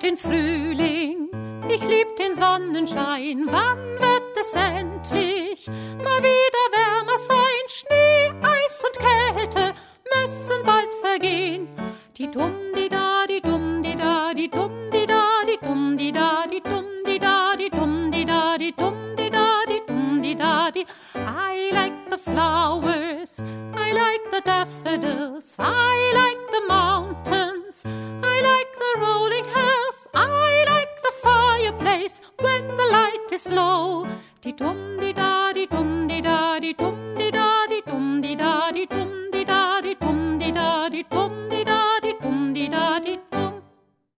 den Frühling, ich lieb den Sonnenschein. Wann wird es endlich mal wieder wärmer sein? Schnee, Eis und Kälte müssen bald vergehen. Die Dum-di-da, die Dum-di-da, die Dum-di-da, die Dum-di-da, die Dum-di-da, die Dum-di-da, die Dum-di-da, die Dum-di-da, die. I like the flowers, I like the daffodils, I like the mountains, I like the rolling hills, I like the fireplace when the light is low. Die Dum-di-da, die Dum-di-da, die Dum-di-da.